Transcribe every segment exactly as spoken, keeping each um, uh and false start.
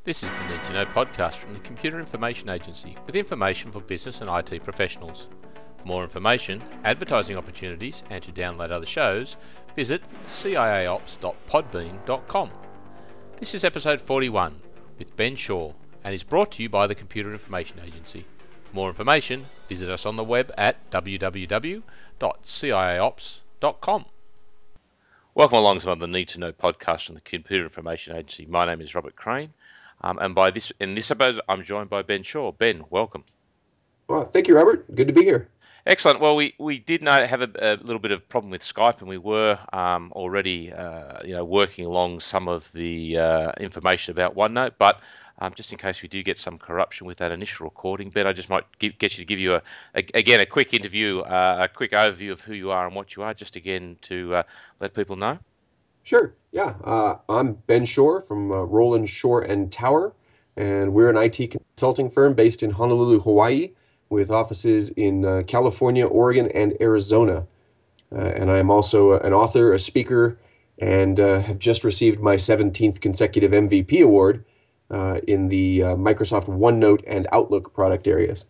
This is the Need to Know podcast from the Computer Information Agency with information for business and I T professionals. For more information, advertising opportunities, and to download other shows, visit c i a ops dot podbean dot com. This is episode forty-one with Ben Shaw and is brought to you by the Computer Information Agency. For more information, visit us on the web at w w w dot c i a ops dot com. Welcome along to the Need to Know podcast from the Computer Information Agency. My name is Robert Crane. Um, and by this, in this episode, I'm joined by Ben Shaw. Ben, welcome. Well, thank you, Robert. Good to be here. Excellent. Well, we, we did know have a, a little bit of problem with Skype, and we were um, already uh, you know working along some of the uh, information about OneNote. But um, just in case we do get some corruption with that initial recording, Ben, I just might give, get you to give you a, a again a quick interview, uh, a quick overview of who you are and what you are, just again to uh, let people know. Sure. Yeah. Uh, I'm Ben Shaw from uh, Roland Shore and Tower, and we're an I T consulting firm based in Honolulu, Hawaii, with offices in uh, California, Oregon, and Arizona. Uh, and I am also an author, a speaker, and uh, have just received my seventeenth consecutive M V P award uh, in the uh, Microsoft OneNote and Outlook product areas.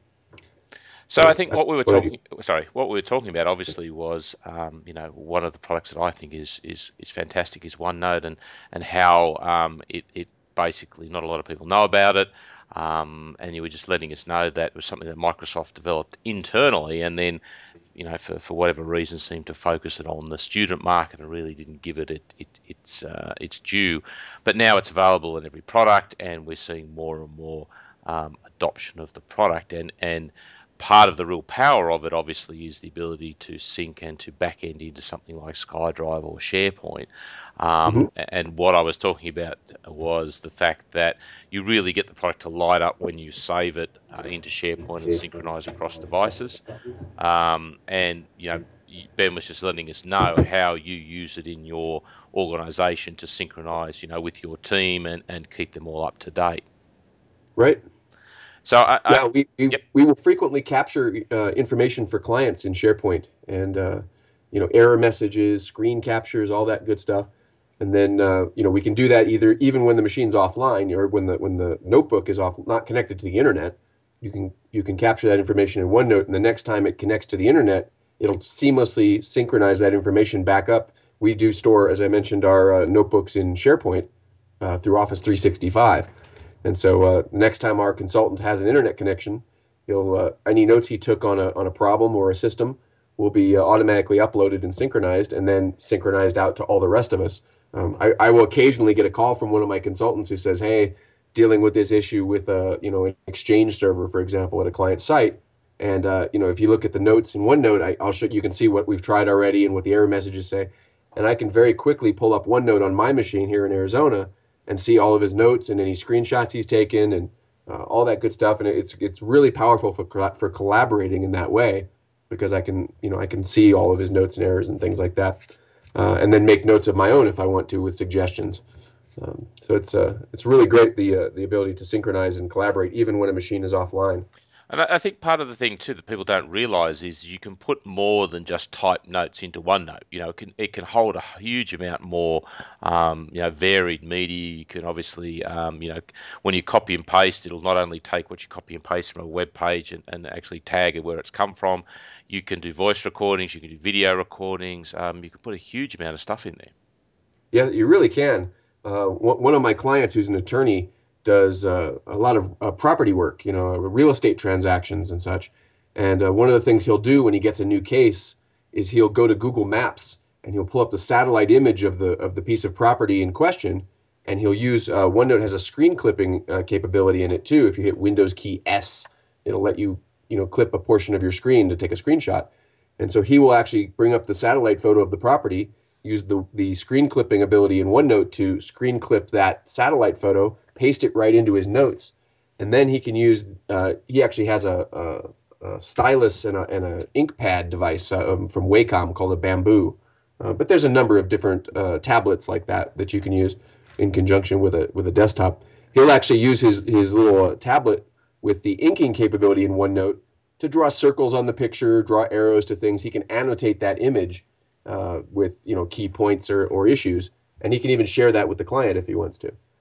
So I think what we were talking, sorry, what we were talking about obviously was, um, you know, one of the products that I think is is, is fantastic is OneNote, and and how um, it it basically not a lot of people know about it, um, and you were just letting us know that it was something that Microsoft developed internally, and then, you know, for, for whatever reason, seemed to focus it on the student market and really didn't give it, it, it its uh, its due. But now it's available in every product, and we're seeing more and more um, adoption of the product, and and part of the real power of it obviously is the ability to sync and to back end into something like SkyDrive or SharePoint. Um, mm-hmm. And what I was talking about was the fact that you really get the product to light up when you save it uh, into SharePoint and synchronize across devices. Um, and, you know, Ben was just letting us know how you use it in your organization to synchronize, you know, with your team and, and keep them all up to date. Right. So I, I, yeah, we we, yep. we will frequently capture uh, information for clients in SharePoint, and uh, you know, error messages, screen captures, all that good stuff. And then uh, you know, we can do that either even when the machine's offline or when the when the notebook is off, not connected to the internet. You can you can capture that information in OneNote, and the next time it connects to the internet, it'll seamlessly synchronize that information back up. We do store, as I mentioned, our uh, notebooks in SharePoint uh, through Office three sixty-five. And so uh, next time our consultant has an internet connection, he'll uh, any notes he took on a on a problem or a system will be uh, automatically uploaded and synchronized, and then synchronized out to all the rest of us. Um, I, I will occasionally get a call from one of my consultants who says, "Hey, dealing with this issue with a you know an Exchange server, for example, at a client site, and uh, you know if you look at the notes in OneNote, I, I'll show you can see what we've tried already and what the error messages say, and I can very quickly pull up OneNote on my machine here in Arizona and see all of his notes and any screenshots he's taken and uh, all that good stuff. And it's it's really powerful for for collaborating in that way, because I can you know I can see all of his notes and errors and things like that, uh, and then make notes of my own if I want to with suggestions. Um, so it's uh it's really great, the uh, the ability to synchronize and collaborate even when a machine is offline. And I think part of the thing too that people don't realize is you can put more than just type notes into OneNote. You know, it can it can hold a huge amount more, um, you know, varied media. You can obviously, um, you know, when you copy and paste, it'll not only take what you copy and paste from a web page and, and actually tag it where it's come from. You can do voice recordings, you can do video recordings. Um, you can put a huge amount of stuff in there. Yeah, you really can. Uh, one of my clients, who's an attorney, does uh, a lot of uh, property work, you know, real estate transactions and such. And uh, one of the things he'll do when he gets a new case is he'll go to Google Maps and he'll pull up the satellite image of the of the piece of property in question, and he'll use uh, OneNote has a screen clipping uh, capability in it too. If you hit Windows key S, it'll let you you know clip a portion of your screen to take a screenshot. And so he will actually bring up the satellite photo of the property, use the the screen clipping ability in OneNote to screen clip that satellite photo, paste it right into his notes, and then he can use. Uh, he actually has a, a, a stylus and a and a ink pad device uh, um, from Wacom called a Bamboo. Uh, but there's a number of different uh, tablets like that that you can use in conjunction with a with a desktop. He'll actually use his his little uh, tablet with the inking capability in OneNote to draw circles on the picture, draw arrows to things. He can annotate that image uh, with you know key points or or issues, and he can even share that with the client if he wants to.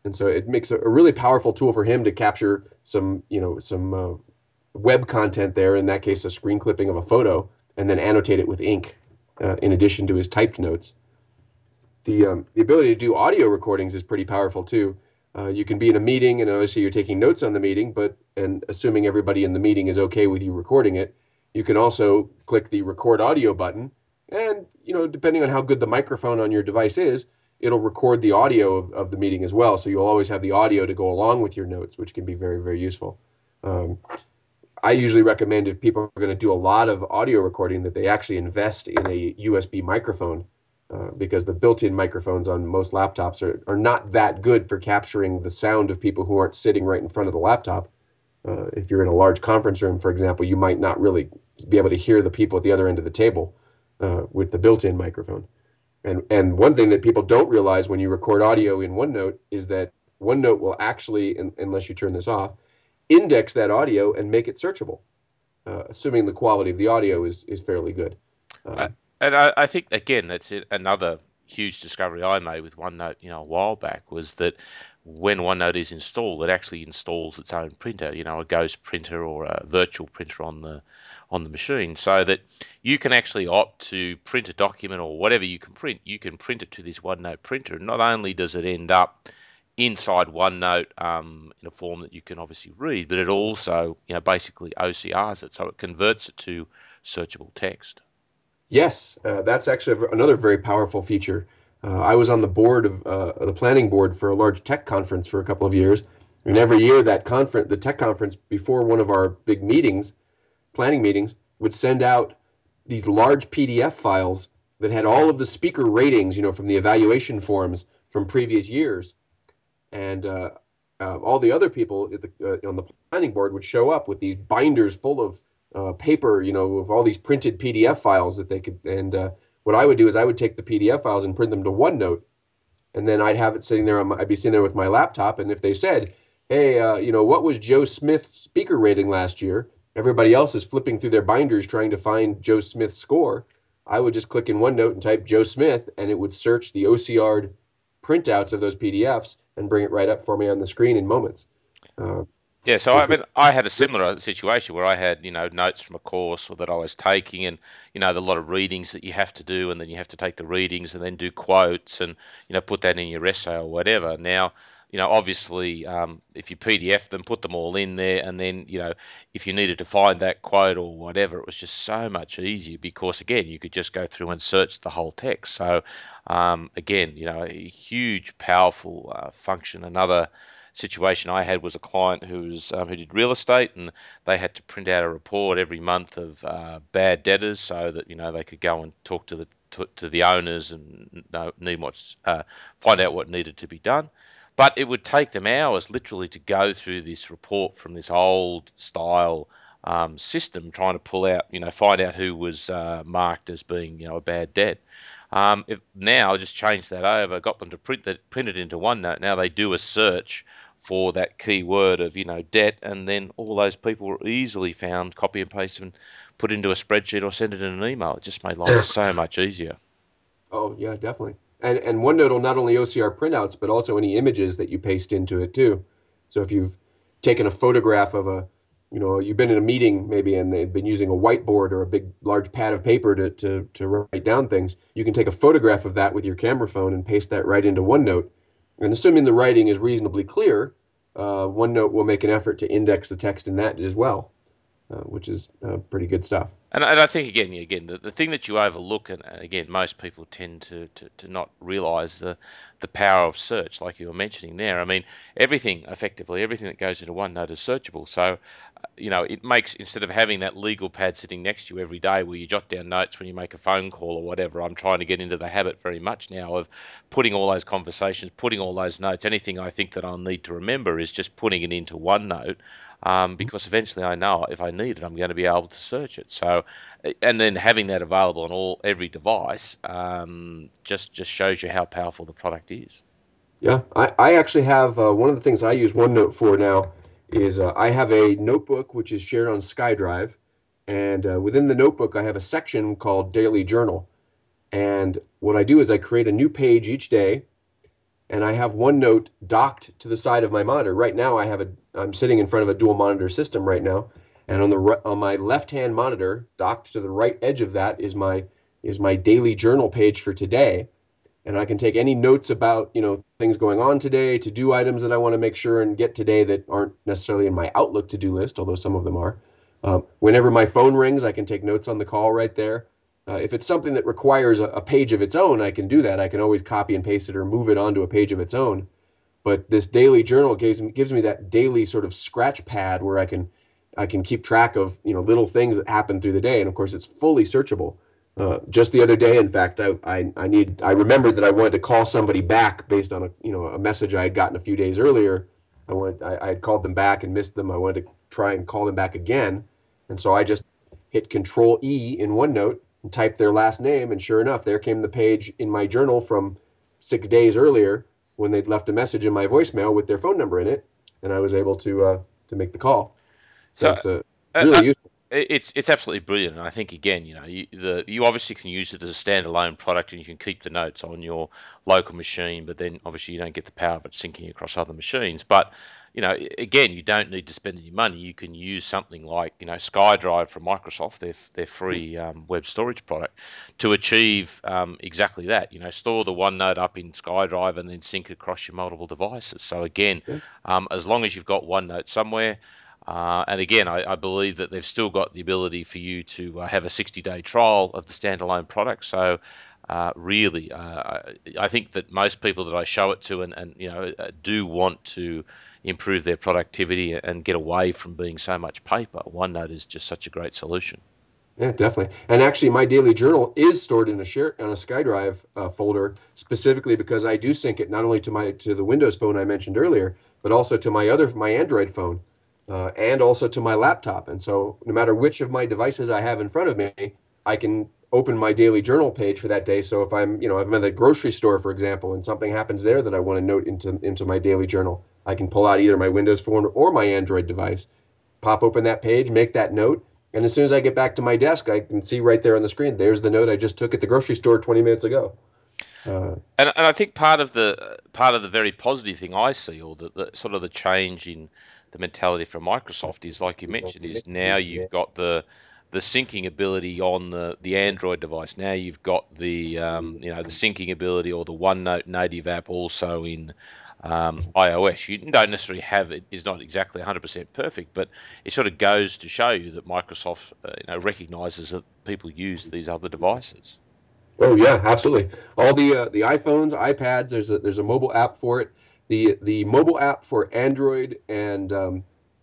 And so it makes a, a really powerful tool for him to capture some, you know, some uh, web content there, in that case, a screen clipping of a photo, and then annotate it with ink uh, in addition to his typed notes. The, um, the ability to do audio recordings is pretty powerful too. Uh, you can be in a meeting, and obviously you're taking notes on the meeting, but and assuming everybody in the meeting is okay with you recording it, you can also click the record audio button, and you know, depending on how good the microphone on your device is, it'll record the audio of, of the meeting as well. So you'll always have the audio to go along with your notes, which can be very, very useful. Um, I usually recommend, if people are going to do a lot of audio recording, that they actually invest in a U S B microphone, uh, because the built-in microphones on most laptops are, are not that good for capturing the sound of people who aren't sitting right in front of the laptop. Uh, if you're in a large conference room, for example, you might not really be able to hear the people at the other end of the table uh, with the built-in microphone. And and one thing that people don't realize when you record audio in OneNote is that OneNote will actually, in, unless you turn this off, index that audio and make it searchable, uh, assuming the quality of the audio is, is fairly good. Um, Uh, and I, I think, again, that's it, another huge discovery I made with OneNote, you know, a while back, was that when OneNote is installed, it actually installs its own printer, you know, a Ghost printer or a virtual printer on the on the machine, so that you can actually opt to print a document or whatever you can print. You can print it to this OneNote printer. Not only does it end up inside OneNote um, in a form that you can obviously read, but it also, you know, basically O C Rs it, so it converts it to searchable text. Yes, uh, that's actually another very powerful feature. Uh, I was on the board of uh, the planning board for a large tech conference for a couple of years, and every year that conference, the tech conference, before one of our big meetings, planning meetings, would send out these large P D F files that had all of the speaker ratings, you know, from the evaluation forms from previous years, and uh, uh, all the other people at the, uh, on the planning board would show up with these binders full of uh, paper, you know, of all these printed P D F files that they could. And uh, what I would do is I would take the P D F files and print them to OneNote, and then I'd have it sitting there. On my, I'd be sitting there with my laptop, and if they said, "Hey, uh, you know, what was Joe Smith's speaker rating last year?" Everybody else is flipping through their binders trying to find Joe Smith's score. I would just click in OneNote and type Joe Smith, and it would search the O C R'd printouts of those P D Fs and bring it right up for me on the screen in moments. Uh, Yeah, so I mean, I had a similar situation where I had, you know, notes from a course or that I was taking, and you know, the lot of readings that you have to do, and then you have to take the readings and then do quotes and you know, put that in your essay or whatever. Now, you know, obviously, um, if you P D F them, put them all in there, and then you know, if you needed to find that quote or whatever, it was just so much easier because again, you could just go through and search the whole text. So, um, again, you know, a huge, powerful uh, function. Another situation I had was a client who was um, who did real estate, and they had to print out a report every month of uh, bad debtors, so that you know they could go and talk to the to, to the owners and know, need what's uh, find out what needed to be done. But it would take them hours, literally, to go through this report from this old style um, system, trying to pull out, you know, find out who was uh, marked as being, you know, a bad debt. Um, if now I just changed that over, got them to print that, print it into OneNote. Now they do a search for that key word of, you know, debt, and then all those people were easily found, copy and paste and put into a spreadsheet or send it in an email. It just made life so much easier. Oh yeah, definitely. And and OneNote will not only O C R printouts, but also any images that you paste into it too. So if you've taken a photograph of a, you know, you've been in a meeting maybe and they've been using a whiteboard or a big large pad of paper to to to write down things, you can take a photograph of that with your camera phone and paste that right into OneNote. And assuming the writing is reasonably clear, uh, OneNote will make an effort to index the text in that as well, uh, which is uh, pretty good stuff. And, and I think again, again, the, the thing that you overlook, and again, most people tend to, to, to not realise the the power of search, like you were mentioning there. I mean, everything effectively, everything that goes into OneNote is searchable. So, uh, you know, it makes, instead of having that legal pad sitting next to you every day where you jot down notes when you make a phone call or whatever, I'm trying to get into the habit very much now of putting all those conversations, putting all those notes, anything I think that I'll need to remember is just putting it into OneNote. Um, because eventually I know if I need it, I'm going to be able to search it. So, and then having that available on all every device um, just just shows you how powerful the product is. Yeah, I, I actually have uh, one of the things I use OneNote for now is uh, I have a notebook which is shared on SkyDrive, and uh, within the notebook I have a section called Daily Journal. And what I do is I create a new page each day, and I have OneNote docked to the side of my monitor. Right now, I have a I'm sitting in front of a dual monitor system right now, and on the on my left-hand monitor, docked to the right edge of that, is my is my daily journal page for today, and I can take any notes about, you know, things going on today, to-do items that I want to make sure and get today that aren't necessarily in my Outlook to-do list, although some of them are. Um, whenever my phone rings, I can take notes on the call right there. Uh, if it's something that requires a, a page of its own, I can do that. I can always copy and paste it or move it onto a page of its own. But this daily journal gives me, gives me that daily sort of scratch pad where I can I can keep track of, you know, little things that happen through the day. And of course, it's fully searchable. Uh, just the other day, in fact, I, I I need I remembered that I wanted to call somebody back based on a you know a message I had gotten a few days earlier. I wanted I, I had called them back and missed them. I wanted to try and call them back again, and so I just hit Control E in OneNote and typed their last name, and sure enough, there came the page in my journal from six days earlier when they'd left a message in my voicemail with their phone number in it, and I was able to uh, to make the call. So, So it's a uh, really uh, useful. it's it's absolutely brilliant, and I think again, you know, you, the you obviously can use it as a standalone product, and you can keep the notes on your local machine, but then obviously you don't get the power of it syncing across other machines. But you know, again, you don't need to spend any money. You can use something like, you know, SkyDrive from Microsoft, their their free um, web storage product, to achieve um, exactly that. You know, store the OneNote up in SkyDrive and then sync across your multiple devices. So again, Yeah. um, as long as you've got OneNote somewhere. Uh, and again, I, I believe that they've still got the ability for you to uh, have a sixty-day trial of the standalone product. So, uh, really, uh, I, I think that most people that I show it to and, and you know uh, do want to improve their productivity and get away from being so much paper. OneNote is just such a great solution. Yeah, definitely. And actually, my daily journal is stored in a share on a SkyDrive uh, folder specifically because I do sync it not only to my to the Windows phone I mentioned earlier, but also to my other my Android phone, uh, and also to my laptop. And so, no matter which of my devices I have in front of me, I can open my daily journal page for that day. So if I'm you know if I'm at the grocery store, for example, and something happens there that I want to note into into my daily journal, I can pull out either my Windows phone or my Android device, pop open that page, make that note. And as soon as I get back to my desk, I can see right there on the screen, there's the note I just took at the grocery store twenty minutes ago. Uh, And, and I think part of the part of the very positive thing I see, or the, the sort of the change in the mentality from Microsoft, is like you mentioned, is now you've got the the syncing ability on the, the Android device. Now you've got the um, you know the syncing ability or the OneNote native app also in um, iOS. You don't necessarily have it is not exactly one hundred percent perfect, but it sort of goes to show you that Microsoft uh, you know recognizes that people use these other devices. oh yeah, absolutely. All the uh, the iPhones, iPads, there's a there's a mobile app for it. The the mobile app for Android and um,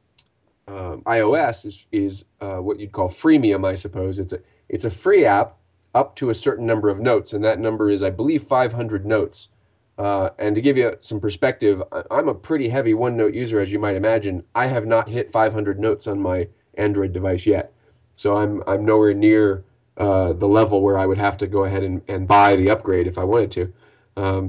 um, iOS is is uh, what you'd call freemium, I suppose. It's a it's a free app up to a certain number of notes, and that number is, I believe, five hundred notes. Uh, and to give you some perspective, I- I'm a pretty heavy OneNote user, as you might imagine. I have not hit five hundred notes on my Android device yet, so I'm I'm nowhere near uh, the level where I would have to go ahead and, and buy the upgrade if I wanted to. Um,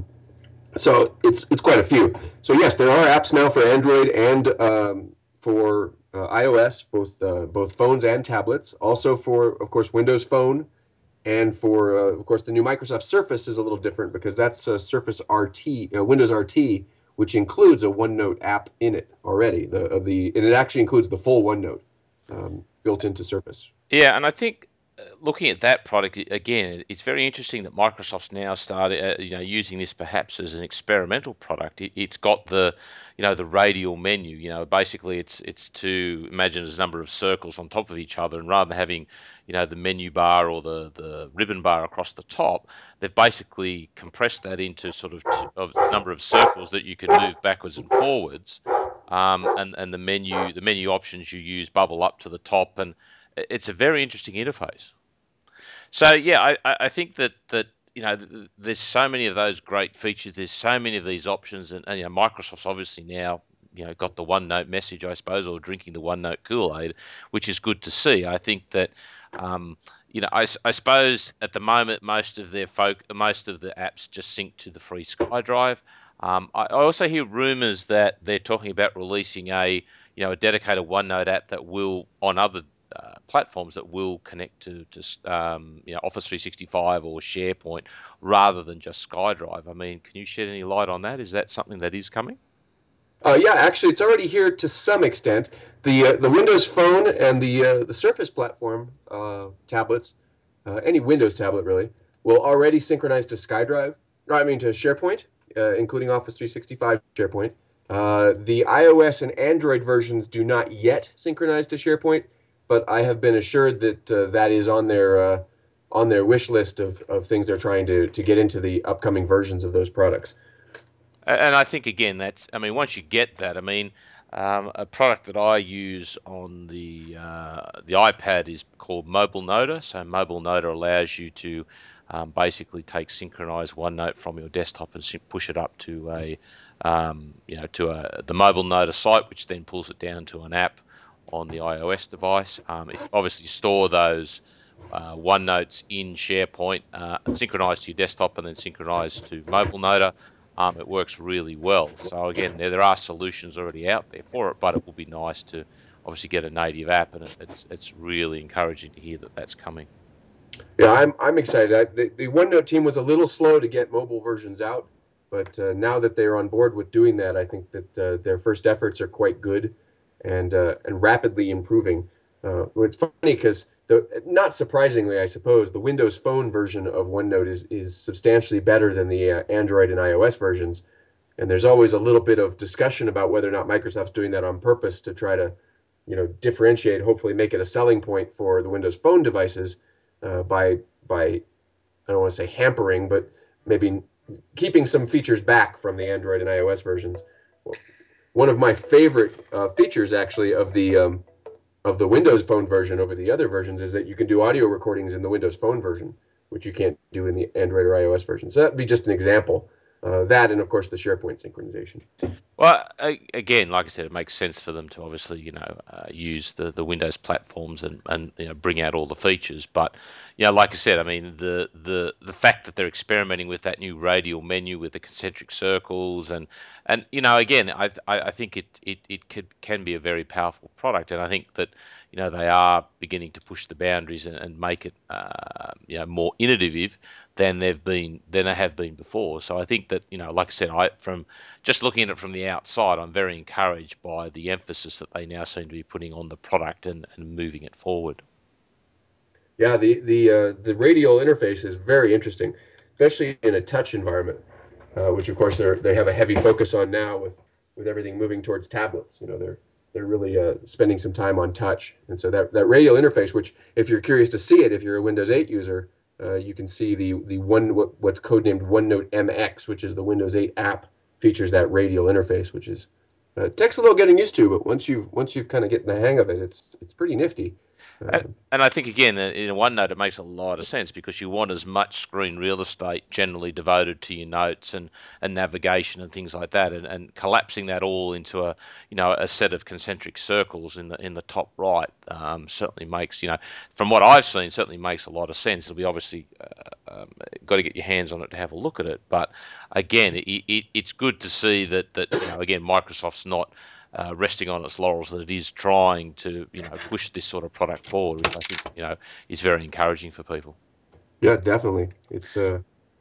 so it's it's quite a few. So yes, there are apps now for Android and um, for uh, iOS, both uh, both phones and tablets. Also for, of course, Windows Phone, and for uh, of course the new Microsoft Surface is a little different because that's uh, Surface R T, uh, Windows R T, which includes a OneNote app in it already. The uh, the and it actually includes the full OneNote um, built into Surface. Yeah, and I think uh, looking at that product again, it's very interesting that Microsoft's now started, uh, you know, using this perhaps as an experimental product. It, it's got the, you know, the radial menu. You know, basically it's it's to imagine as a number of circles on top of each other, and rather than having, you know, the menu bar or the the ribbon bar across the top, they've basically compressed that into sort of t- of a number of circles that you can move backwards and forwards. Um, and and the menu the menu options you use bubble up to the top, and it's a very interesting interface. So yeah, I, I think that that you know there's so many of those great features. There's so many of these options, and, and you know Microsoft's obviously now you know got the OneNote message, I suppose, or drinking the OneNote Kool-Aid, which is good to see. I think that um, you know I, I suppose at the moment most of their folk most of the apps just sync to the free SkyDrive. Um, I, I also hear rumours that they're talking about releasing a you know a dedicated OneNote app that will on other uh, platforms that will connect to, to um, you know, Office three sixty-five or SharePoint rather than just SkyDrive. I mean, can you shed any light on that? Is that something that is coming? Uh, yeah, actually, it's already here to some extent. The uh, the Windows Phone and the uh, the Surface platform uh, tablets, uh, any Windows tablet really, will already synchronize to SkyDrive. I mean to SharePoint, uh, including Office three sixty-five SharePoint. Uh, the iOS and Android versions do not yet synchronize to SharePoint, but I have been assured that uh, that is on their uh, on their wish list of, of things they're trying to to get into the upcoming versions of those products. And I think again, that's, I mean, once you get that, I mean, um, a product that I use on the uh, the iPad is called Mobile Noter. So Mobile Noter allows you to um, basically take synchronized OneNote from your desktop and push it up to a um, you know to a the Mobile Noter site, which then pulls it down to an app on the iOS device. Um, if obviously store those uh, OneNotes in SharePoint, uh, synchronized to your desktop, and then synchronized to Mobile Noter. Um, it works really well. So again, there, there are solutions already out there for it, but it will be nice to obviously get a native app, and it, it's it's really encouraging to hear that that's coming. Yeah, I'm I'm excited. I, the, the OneNote team was a little slow to get mobile versions out, but uh, now that they're on board with doing that, I think that uh, their first efforts are quite good and uh, and rapidly improving. Uh, it's funny because the, not surprisingly, I suppose, the Windows Phone version of OneNote is is substantially better than the uh, Android and iOS versions. And there's always a little bit of discussion about whether or not Microsoft's doing that on purpose to try to, you know, differentiate, hopefully make it a selling point for the Windows Phone devices uh, by by I don't want to say hampering, but maybe keeping some features back from the Android and iOS versions. One of my favorite uh, features, actually, of the um, of the Windows Phone version over the other versions is that you can do audio recordings in the Windows Phone version, which you can't do in the Android or iOS version. So that'd be just an example. Uh, that and, of course, the SharePoint synchronization. Well, again, like I said, it makes sense for them to obviously, you know, uh, use the, the Windows platforms and, and you know, bring out all the features. But, you know, like I said, I mean, the, the, the fact that they're experimenting with that new radial menu with the concentric circles and, and you know, again, I I, I think it, it, it could, can be a very powerful product. And I think that, you know, they are beginning to push the boundaries and, and make it, uh, you know, more innovative than they've been, than they have been before. So I think that, you know, like I said, I from just looking at it from the outside, I'm very encouraged by the emphasis that they now seem to be putting on the product and, and moving it forward. Yeah, the the uh, the radial interface is very interesting, especially in a touch environment, uh, which of course they they have a heavy focus on now with, with everything moving towards tablets. You know, they're they're really uh, spending some time on touch, and so that, that radial interface, which if you're curious to see it, if you're a Windows eight user, uh, you can see the the one what, what's codenamed OneNote M X, which is the Windows eight app, features that radial interface, which is uh, takes a little getting used to, but once you once you've kind of getting the hang of it, it's it's pretty nifty. And, and I think, again, in OneNote, it makes a lot of sense because you want as much screen real estate generally devoted to your notes and, and navigation and things like that, and, and collapsing that all into a, you know, a set of concentric circles in the in the top right um, certainly makes, you know, from what I've seen, certainly makes a lot of sense. It'll be obviously uh, um, got to get your hands on it to have a look at it, but again, it, it, it's good to see that that you know, again, Microsoft's not Uh, resting on its laurels, that it is trying to, you know, push this sort of product forward, which I think, you know, is very encouraging for people. Yeah, definitely. It's uh,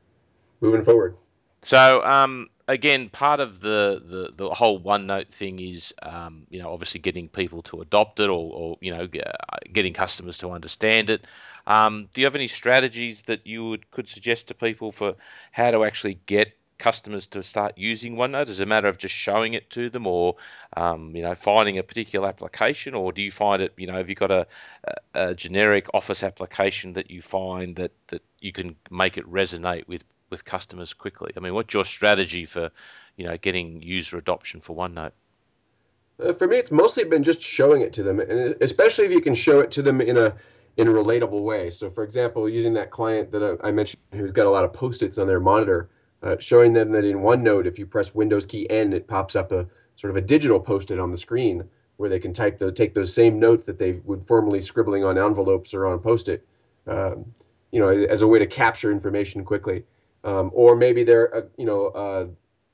moving forward. So, um, again, part of the, the, the whole OneNote thing is, um, you know, obviously getting people to adopt it or, or you know, getting customers to understand it. Um, do you have any strategies that you would could suggest to people for how to actually get customers to start using OneNote? Is it a matter of just showing it to them, or um, you know, finding a particular application, or do you find it, you know, have you got a, a, a generic Office application that you find that, that you can make it resonate with, with customers quickly? I mean, what's your strategy for, you know, getting user adoption for OneNote? Uh, for me, it's mostly been just showing it to them, and especially if you can show it to them in a in a relatable way. So, for example, using that client that I mentioned who's got a lot of Post-its on their monitor. Uh, showing them that in OneNote, if you press Windows key N, it pops up a sort of a digital Post-it on the screen where they can type the, take those same notes that they would formerly scribbling on envelopes or on Post-it, um, you know, as a way to capture information quickly. Um, or maybe they're, uh, you know, uh,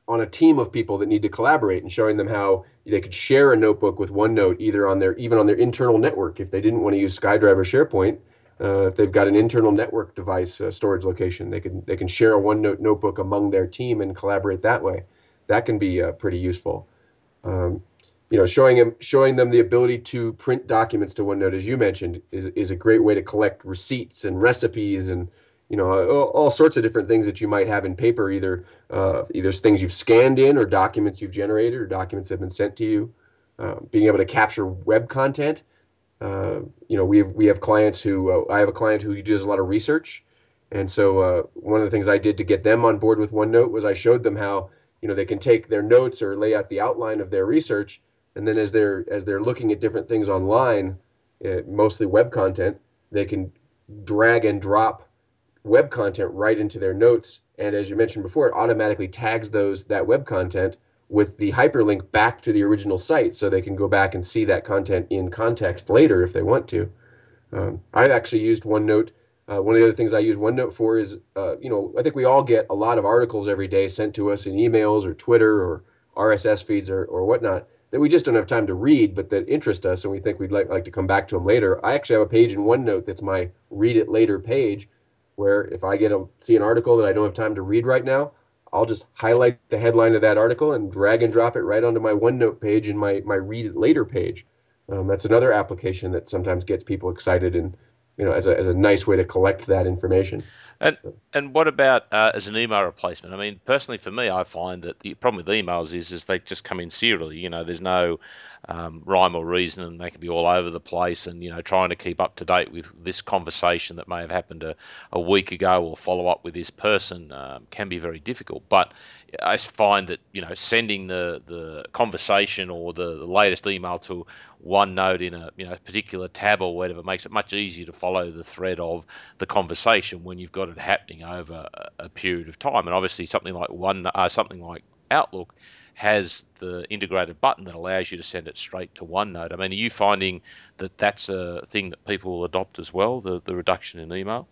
on a team of people that need to collaborate, and showing them how they could share a notebook with OneNote either on their even on their internal network if they didn't want to use SkyDrive or SharePoint. Uh, if they've got an internal network device uh, storage location, they can they can share a OneNote notebook among their team and collaborate that way. That can be uh, pretty useful. Um, you know, showing them showing them the ability to print documents to OneNote, as you mentioned, is is a great way to collect receipts and recipes and you know all, all sorts of different things that you might have in paper, either uh, either things you've scanned in or documents you've generated or documents that have been sent to you. Uh, being able to capture web content. Uh, you know, we have, we have clients who, uh, I have a client who does a lot of research. And so uh, one of the things I did to get them on board with OneNote was I showed them how, you know, they can take their notes or lay out the outline of their research. And then as they're, as they're looking at different things online, uh, mostly web content, they can drag and drop web content right into their notes. And as you mentioned before, it automatically tags those, that web content with the hyperlink back to the original site, so they can go back and see that content in context later if they want to. Um, I've actually used OneNote. Uh, one of the other things I use OneNote for is, uh, you know, I think we all get a lot of articles every day sent to us in emails or Twitter or R S S feeds or, or whatnot that we just don't have time to read, but that interest us and we think we'd like, like to come back to them later. I actually have a page in OneNote that's my read it later page, where if I get a see an article that I don't have time to read right now, I'll just highlight the headline of that article and drag and drop it right onto my OneNote page in my, my read it later page. Um, that's another application that sometimes gets people excited and, you know, as a, as a nice way to collect that information. And and what about uh, as an email replacement? I mean, personally for me, I find that the problem with emails is is they just come in serially. You know, there's no um, rhyme or reason, and they can be all over the place. And you know, trying to keep up to date with this conversation that may have happened a, a week ago or follow up with this person um, can be very difficult. But I find that you know, sending the, the conversation or the, the latest email to OneNote in a you know particular tab or whatever makes it much easier to follow the thread of the conversation when you've got it happening over a, a period of time. And obviously, something like one uh, something like Outlook has the integrated button that allows you to send it straight to OneNote. I mean, are you finding that that's a thing that people will adopt as well, the the reduction in email?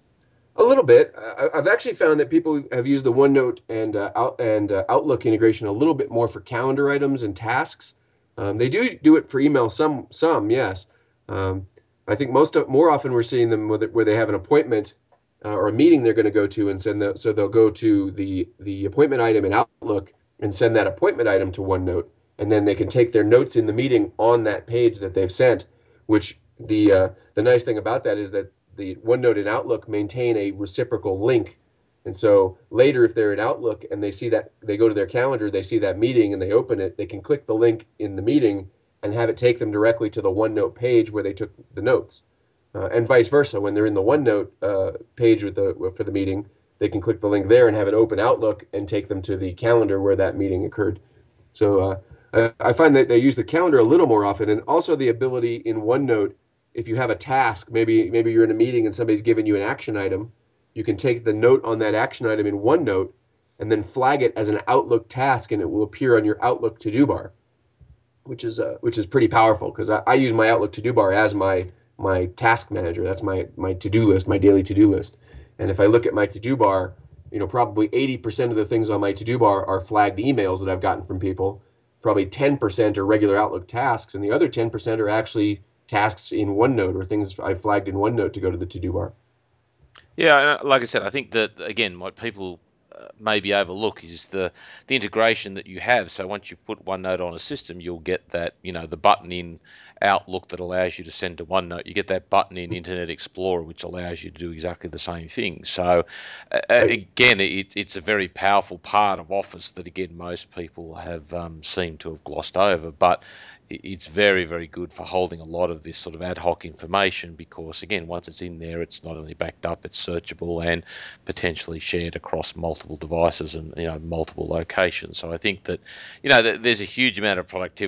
A little bit. I've actually found that people have used the OneNote and uh, out and uh, Outlook integration a little bit more for calendar items and tasks. Um, they do do it for email, some, some yes. Um, I think most of, more often we're seeing them with it, where they have an appointment uh, or a meeting they're going to go to, and send the, so they'll go to the the appointment item in Outlook and send that appointment item to OneNote, and then they can take their notes in the meeting on that page that they've sent. Which the uh, the nice thing about that is that the OneNote and Outlook maintain a reciprocal link. And so later, if they're in Outlook and they see that, they go to their calendar, they see that meeting and they open it, they can click the link in the meeting and have it take them directly to the OneNote page where they took the notes. Uh, and vice versa, when they're in the OneNote uh, page with the for the meeting, they can click the link there and have it open Outlook and take them to the calendar where that meeting occurred. So uh, I find that they use the calendar a little more often, and also the ability in OneNote, if you have a task, maybe maybe you're in a meeting and somebody's giving you an action item, you can take the note on that action item in OneNote and then flag it as an Outlook task, and it will appear on your Outlook to-do bar, which is uh, which is pretty powerful, because I, I use my Outlook to-do bar as my my task manager. That's my my to-do list, my daily to-do list. And if I look at my to-do bar, you know, probably eighty percent of the things on my to-do bar are flagged emails that I've gotten from people. Probably ten percent are regular Outlook tasks, and the other ten percent are actually tasks in OneNote or things I flagged in OneNote to go to the to-do bar. Yeah, like I said, I think that, again, what people uh, maybe overlook is the, the integration that you have. So once you put OneNote on a system, you'll get that, you know, the button in Outlook that allows you to send to OneNote. You get that button in Internet Explorer, which allows you to do exactly the same thing. So, uh, again, it, it's a very powerful part of Office that, again, most people have um, seemed to have glossed over. But it's very, very good for holding a lot of this sort of ad hoc information, because, again, once it's in there, it's not only backed up, it's searchable and potentially shared across multiple devices and, you know, multiple locations. So I think that, you know, there's a huge amount of productivity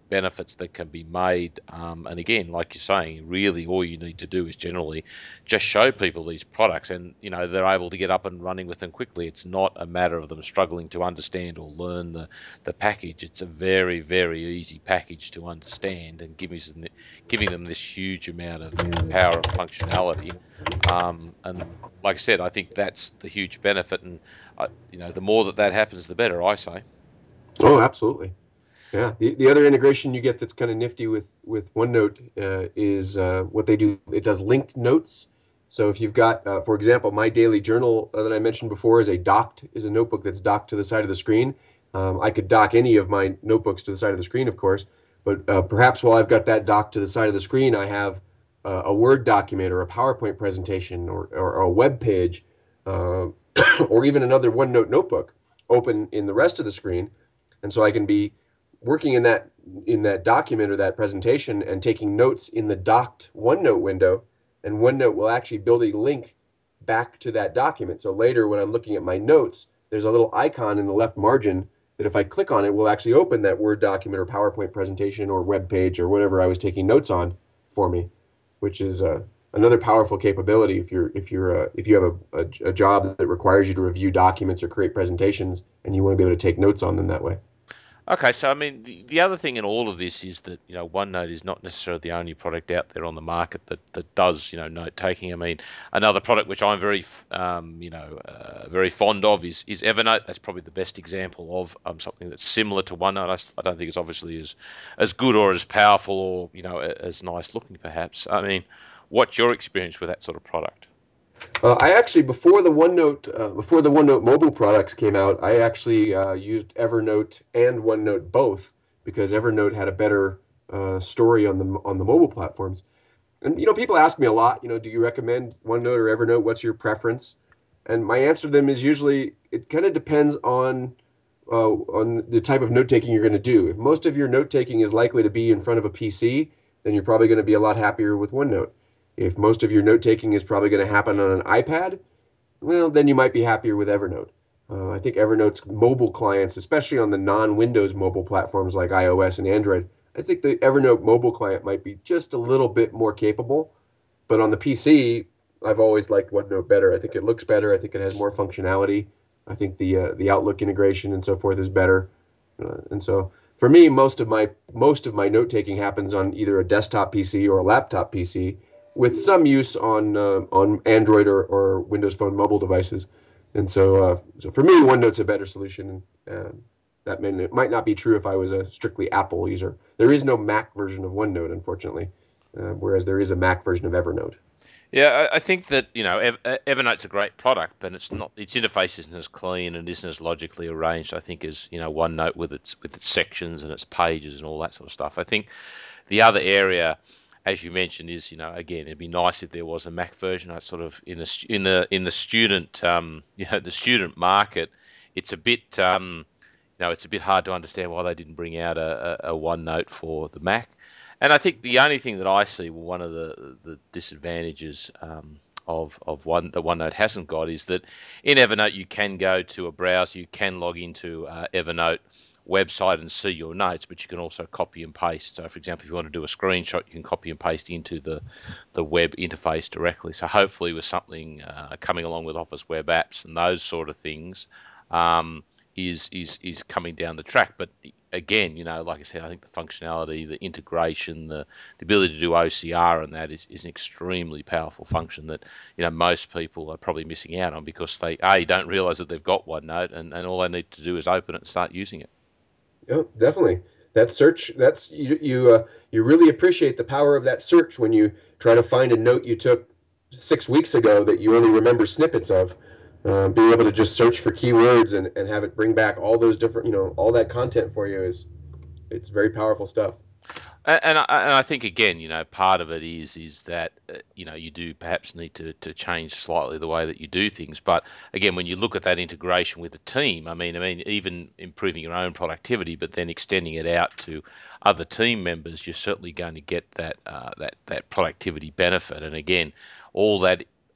benefits that can be made. Um, and again, like you're saying, really all you need to do is generally just show people these products, and you know they're able to get up and running with them quickly. It's not a matter of them struggling to understand or learn the, the package. It's a very, very easy package to understand, and giving giving them this huge amount of power and functionality. Um, and like I said, I think that's the huge benefit, and uh, you know the more that that happens, the better, I say. Oh, absolutely. Yeah. The, the other integration you get that's kind of nifty with with OneNote uh, is uh, what they do. It does linked notes. So if you've got, uh, for example, my daily journal uh, that I mentioned before is a docked is a notebook that's docked to the side of the screen. Um, I could dock any of my notebooks to the side of the screen, of course, but uh, perhaps while I've got that docked to the side of the screen, I have uh, a Word document or a PowerPoint presentation or, or, or a web page uh, or even another OneNote notebook open in the rest of the screen. And so I can be working in that in that document or that presentation and taking notes in the docked OneNote window, and OneNote will actually build a link back to that document. So later when I'm looking at my notes, there's a little icon in the left margin that if I click on it will actually open that Word document or PowerPoint presentation or web page or whatever I was taking notes on for me, which is uh, another powerful capability if you're if you're uh, if you have a, a, a job that requires you to review documents or create presentations and you want to be able to take notes on them that way. Okay, so I mean, the, the other thing in all of this is that, you know, OneNote is not necessarily the only product out there on the market that, that does, you know, note taking. I mean, another product which I'm very, um, you know, uh, very fond of is, is Evernote. That's probably the best example of um, something that's similar to OneNote. I, I don't think it's obviously as, as good or as powerful or, you know, as nice looking perhaps. I mean, what's your experience with that sort of product? Uh, I actually, before the OneNote, uh, before the OneNote mobile products came out, I actually uh, used Evernote and OneNote both because Evernote had a better uh, story on the on the mobile platforms. And you know, people ask me a lot, you know, do you recommend OneNote or Evernote? What's your preference? And my answer to them is usually it kind of depends on uh, on the type of note taking you're going to do. If most of your note taking is likely to be in front of a P C, then you're probably going to be a lot happier with OneNote. If most of your note taking is probably going to happen on an iPad, well, then you might be happier with Evernote. Uh, I think Evernote's mobile clients, especially on the non-Windows mobile platforms like iOS and Android, I think the Evernote mobile client might be just a little bit more capable. But on the P C, I've always liked OneNote better. I think it looks better. I think it has more functionality. I think the uh, the Outlook integration and so forth is better. Uh, and so for me, most of my most of my note taking happens on either a desktop P C or a laptop P C, with some use on uh, on Android or, or Windows Phone mobile devices. And so, uh, so for me, OneNote's a better solution. Um, that may, it might not be true if I was a strictly Apple user. There is no Mac version of OneNote, unfortunately, uh, whereas there is a Mac version of Evernote. Yeah, I think that, you know, Ev- Evernote's a great product, but it's not, its interface isn't as clean and isn't as logically arranged, I think, as, you know, OneNote with its with its sections and its pages and all that sort of stuff. I think the other area, as you mentioned, is, you know, again, it'd be nice if there was a Mac version. I sort of in the in the in the student, um, you know, the student market, it's a bit, um, you know, it's a bit hard to understand why they didn't bring out a, a, a OneNote for the Mac. And I think the only thing that I see, well, one of the the disadvantages um, of of one that OneNote hasn't got is that in Evernote you can go to a browser, you can log into uh, Evernote website and see your notes, but you can also copy and paste. So, for example, if you want to do a screenshot, you can copy and paste into the the web interface directly. So, hopefully, with something uh, coming along with Office Web Apps and those sort of things, um, is is is coming down the track. But again, you know, like I said, I think the functionality, the integration, the, the ability to do O C R and that is, is an extremely powerful function that, you know, most people are probably missing out on because they, A, don't realize that they've got OneNote and, and all they need to do is open it and start using it. Yeah, definitely. That search, that's you you uh, you really appreciate the power of that search when you try to find a note you took six weeks ago that you only remember snippets of. Uh, being able to just search for keywords and, and have it bring back all those different, you know, all that content for you is, it's very powerful stuff. And, and, I, and I think again, you know, part of it is is that uh, you know you do perhaps need to, to change slightly the way that you do things. But again, when you look at that integration with the team, I mean, I mean, even improving your own productivity, but then extending it out to other team members, you're certainly going to get that uh, that that productivity benefit. And again, all that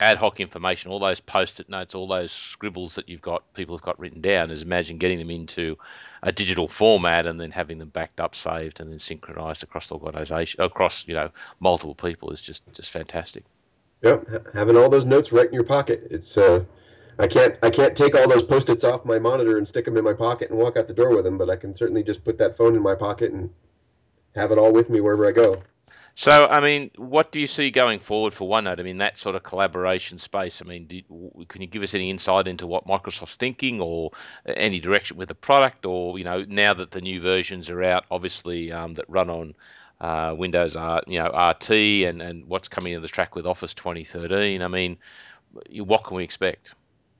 ad hoc information, all those post-it notes, all those scribbles that you've got, people have got written down, is imagine getting them into a digital format and then having them backed up, saved, and then synchronized across the organization, across, you know, multiple people is just, just fantastic. Yep, having all those notes right in your pocket. It's uh, I can't I can't take all those post-its off my monitor and stick them in my pocket and walk out the door with them, but I can certainly just put that phone in my pocket and have it all with me wherever I go. So, I mean, what do you see going forward for OneNote? I mean, that sort of collaboration space. I mean, do, can you give us any insight into what Microsoft's thinking, or any direction with the product, or, you know, now that the new versions are out, obviously um, that run on uh, Windows, R, you know, R T, and, and what's coming in the track with Office twenty thirteen? I mean, what can we expect?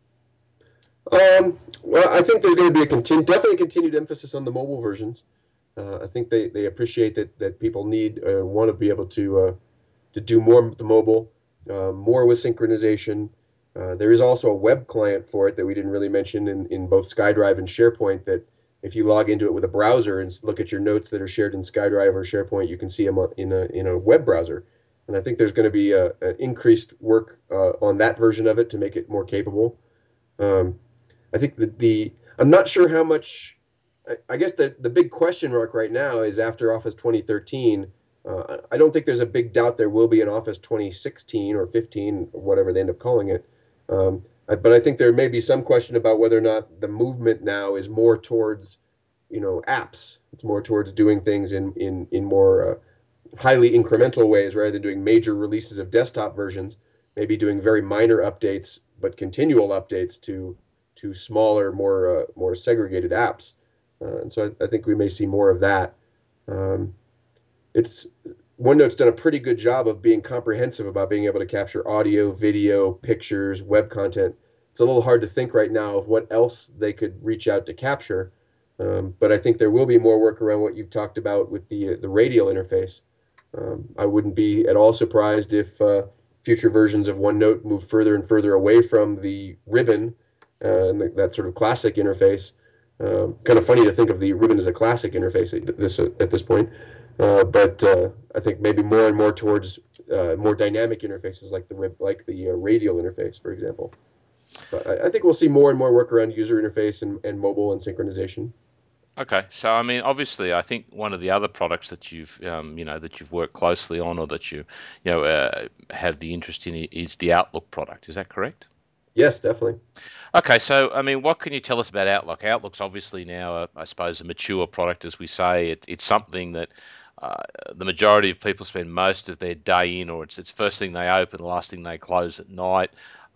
Um, well, I think there's going to be a continu- definitely a continued emphasis on the mobile versions. Uh, I think they, they appreciate that, that people need uh, want to be able to uh, to do more with the mobile, uh, more with synchronization. Uh, there is also a web client for it that we didn't really mention in, in both SkyDrive and SharePoint, that if you log into it with a browser and look at your notes that are shared in SkyDrive or SharePoint, you can see them in a in a web browser. And I think there's going to be a, a increased work uh, on that version of it to make it more capable. Um, I think the, the I'm not sure how much. I, I guess the the big question mark right now is after Office twenty thirteen. Uh, I don't think there's a big doubt there will be an Office twenty sixteen or fifteen or whatever they end up calling it. Um, I, but I think there may be some question about whether or not the movement now is more towards, you know, apps. It's more towards doing things in in in more uh, highly incremental ways rather than doing major releases of desktop versions. Maybe doing very minor updates, but continual updates to to smaller, more uh, more segregated apps. Uh, and so I, I think we may see more of that. Um, it's OneNote's done a pretty good job of being comprehensive about being able to capture audio, video, pictures, web content. It's a little hard to think right now of what else they could reach out to capture, um, but I think there will be more work around what you've talked about with the the radial interface. Um, I wouldn't be at all surprised if uh, future versions of OneNote move further and further away from the ribbon uh, and the, that sort of classic interface. Um, kind of funny to think of the ribbon as a classic interface at this uh, at this point, uh, but uh, I think maybe more and more towards uh, more dynamic interfaces like the rib, like the uh, radial interface, for example. But I, I think we'll see more and more work around user interface and, and mobile and synchronization. Okay, so I mean, obviously, I think one of the other products that you've, um, you know, that you've worked closely on, or that you, you know, uh, have the interest in, is the Outlook product. Is that correct? Yes, definitely. Okay, so I mean, what can you tell us about Outlook? Outlook's obviously now, a, I suppose, a mature product, as we say. It, it's something that uh, the majority of people spend most of their day in, or it's it's first thing they open, the last thing they close at night.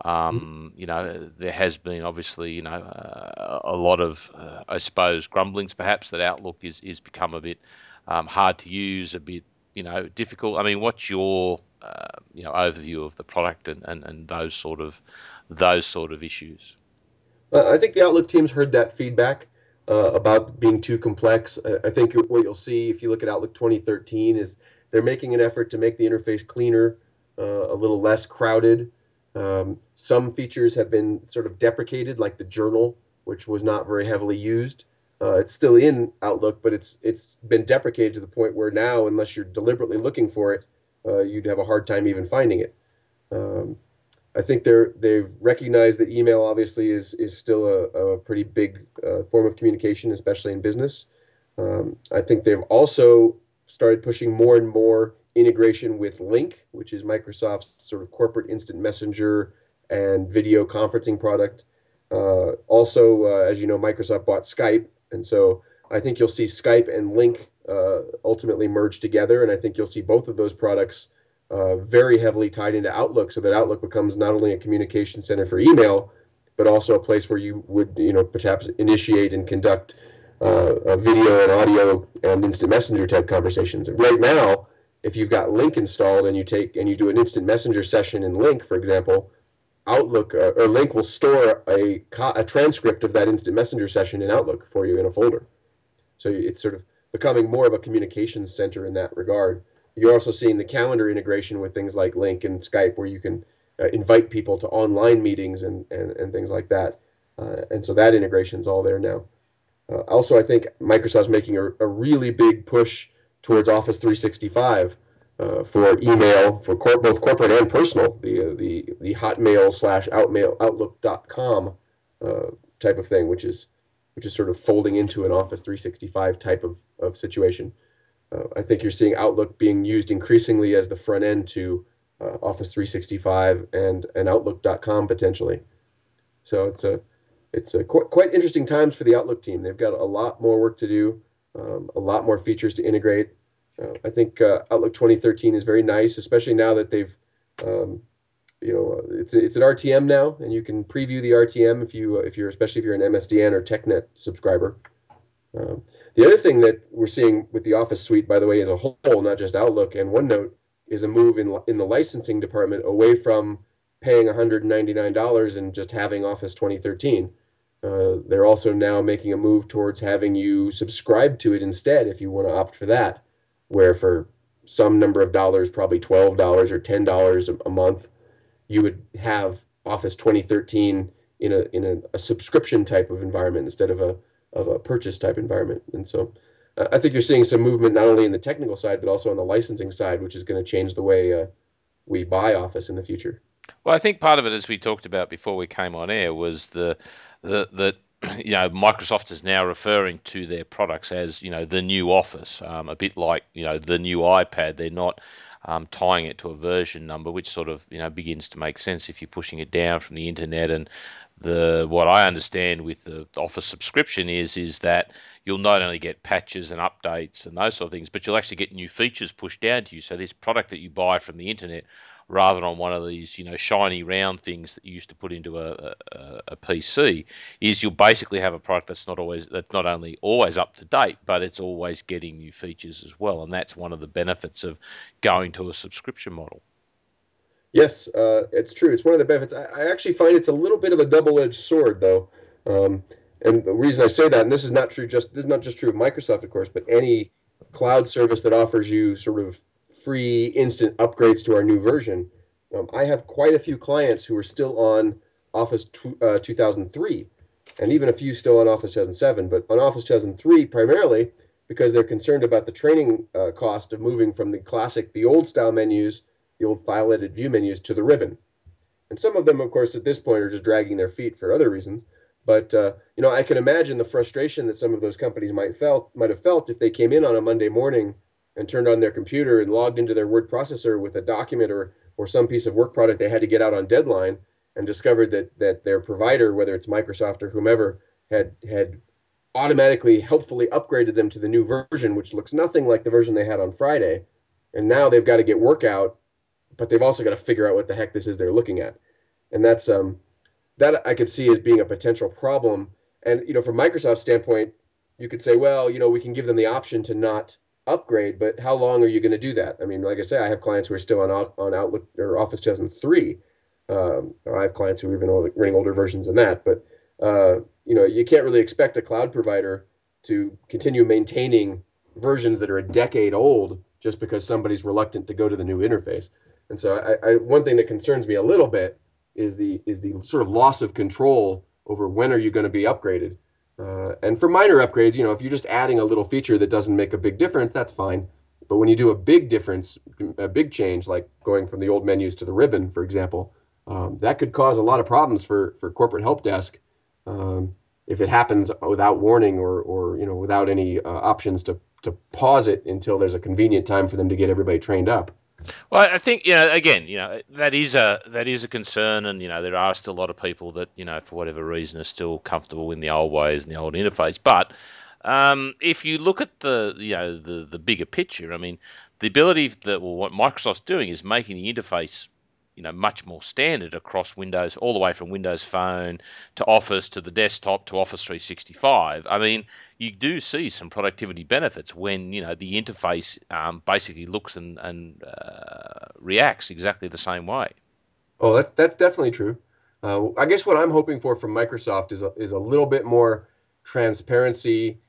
Um, you know, there has been obviously, you know, uh, a lot of, uh, I suppose, grumblings perhaps that Outlook is is become a bit um, hard to use, a bit, you know, difficult. I mean, what's your, uh, you know, overview of the product and, and, and those sort of those sort of issues? Uh, I think the Outlook team's heard that feedback uh, about being too complex. I, I think what you'll see if you look at Outlook twenty thirteen is they're making an effort to make the interface cleaner, uh, a little less crowded. Um, some features have been sort of deprecated, like the journal, which was not very heavily used. Uh, it's still in Outlook, but it's it's been deprecated to the point where now, unless you're deliberately looking for it, uh, you'd have a hard time even finding it. Um, I think they're they've recognized that email obviously is is still a, a pretty big uh, form of communication, especially in business. Um, I think they've also started pushing more and more integration with Lync, which is Microsoft's sort of corporate instant messenger and video conferencing product. Uh, also, uh, as you know, Microsoft bought Skype, and so I think you'll see Skype and Lync uh, ultimately merge together, and I think you'll see both of those products Uh, very heavily tied into Outlook, so that Outlook becomes not only a communication center for email, but also a place where you would, you know, perhaps initiate and conduct uh, a video and audio and instant messenger type conversations. Right now, if you've got Lync installed and you take and you do an instant messenger session in Lync, for example, Outlook uh, or Lync will store a a transcript of that instant messenger session in Outlook for you in a folder. So it's sort of becoming more of a communications center in that regard. You're also seeing the calendar integration with things like Lync and Skype, where you can uh, invite people to online meetings and, and, and things like that. Uh, and so that integration is all there now. Uh, also, I think Microsoft's making a, a really big push towards Office three sixty-five. uh, for email for cor- both corporate and personal. The uh, the the Hotmail slash Outmail Outlook dot com uh, type of thing, which is which is sort of folding into an Office three sixty-five type of of situation. Uh, I think you're seeing Outlook being used increasingly as the front end to uh, Office three sixty-five and and Outlook dot com potentially. So it's a it's a qu- quite interesting times for the Outlook team. They've got a lot more work to do, um, a lot more features to integrate. Uh, I think uh, Outlook twenty thirteen is very nice, especially now that they've, um, you know, it's it's an R T M now, and you can preview the R T M if you if you're especially if you're an M S D N or TechNet subscriber. Um, the other thing that we're seeing with the Office suite, by the way, as a whole, not just Outlook and OneNote, is a move in in the licensing department away from paying one hundred ninety-nine dollars and just having Office twenty thirteen. Uh, they're also now making a move towards having you subscribe to it instead if you want to opt for that, where for some number of dollars, probably twelve dollars or ten dollars a, a month, you would have Office twenty thirteen in a in a, a subscription type of environment instead of a of a purchase type environment. And so uh, I think you're seeing some movement not only in the technical side, but also on the licensing side, which is going to change the way uh, we buy Office in the future. Well, I think part of it, as we talked about before we came on air, was the the that you know Microsoft is now referring to their products as you know the new Office, um, a bit like you know the new iPad. They're not um, tying it to a version number, which sort of you know begins to make sense if you're pushing it down from the internet. And the what I understand with the Office subscription is is that you'll not only get patches and updates and those sort of things, but you'll actually get new features pushed down to you. So this product that you buy from the internet, rather than one of these, you know, shiny round things that you used to put into a, a, a P C, is you'll basically have a product that's not always that's not only always up to date, but it's always getting new features as well, and that's one of the benefits of going to a subscription model. Yes, uh, it's true. It's one of the benefits. I, I actually find it's a little bit of a double-edged sword, though. Um, and the reason I say that, and this is not true just this is not just true of Microsoft, of course, but any cloud service that offers you sort of free instant upgrades to our new version. Um, I have quite a few clients who are still on Office t- uh, two thousand three, and even a few still on Office two thousand seven, but on Office two thousand three primarily because they're concerned about the training uh, cost of moving from the classic, the old style menus, the old file edit view menus, to the ribbon. And some of them, of course, at this point are just dragging their feet for other reasons. But uh, you know, I can imagine the frustration that some of those companies might felt might have felt if they came in on a Monday morning and turned on their computer and logged into their word processor with a document or or some piece of work product they had to get out on deadline, and discovered that that their provider, whether it's Microsoft or whomever, had had automatically helpfully upgraded them to the new version, which looks nothing like the version they had on Friday. And now they've got to get work out, but they've also got to figure out what the heck this is they're looking at. And that's um, that I could see as being a potential problem. And you know, from Microsoft's standpoint, you could say, well, you know, we can give them the option to not upgrade, but how long are you going to do that? I mean, like I say, I have clients who are still on on Outlook or Office two thousand three. Um, I have clients who are even old, running older versions than that. But uh, you know, you can't really expect a cloud provider to continue maintaining versions that are a decade old just because somebody's reluctant to go to the new interface. And so, I, I, one thing that concerns me a little bit is the is the sort of loss of control over when are you going to be upgraded. Uh, and for minor upgrades, you know, if you're just adding a little feature that doesn't make a big difference, that's fine. But when you do a big difference, a big change, like going from the old menus to the ribbon, for example, um, that could cause a lot of problems for for corporate help desk um, if it happens without warning or or you know without any uh, options to to pause it until there's a convenient time for them to get everybody trained up. Well, I think you know again, you know that is a that is a concern, and you know there are still a lot of people that you know for whatever reason are still comfortable in the old ways and the old interface. But um, if you look at the you know the the bigger picture, I mean, the ability that well, what Microsoft's doing is making the interface you know much more standard across Windows, all the way from Windows Phone to Office to the desktop to Office three sixty-five. I mean, you do see some productivity benefits when you know the interface um, basically looks and, and uh, reacts exactly the same way. Oh, that's that's definitely true. Uh, I guess what I'm hoping for from Microsoft is a, is a little bit more transparency,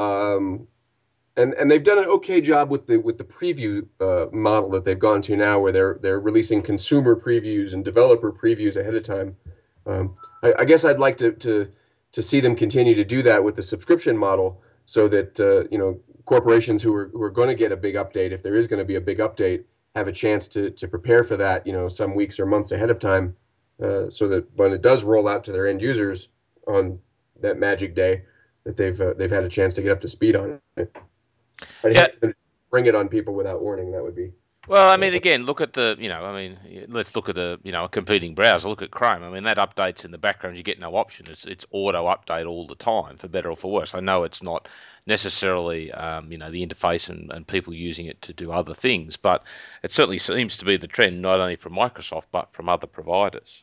um, and and they've done an okay job with the with the preview uh, model that they've gone to now, where they're they're releasing consumer previews and developer previews ahead of time. Um, I, I guess I'd like to to to see them continue to do that with the subscription model, so that uh, you know corporations who are who are going to get a big update, if there is going to be a big update, have a chance to to prepare for that, you know, some weeks or months ahead of time, uh, so that when it does roll out to their end users on that magic day, that they've uh, they've had a chance to get up to speed on it. I'd Yeah. hate to bring it on people without warning. That would be. Well, I mean, Uh, again, look at the, you know, I mean, let's look at the, you know, a competing browser. Look at Chrome. I mean, that updates in the background. You get no option. It's it's auto update all the time, for better or for worse. I know it's not necessarily, um, you know, the interface and, and people using it to do other things, but it certainly seems to be the trend, not only from Microsoft but from other providers.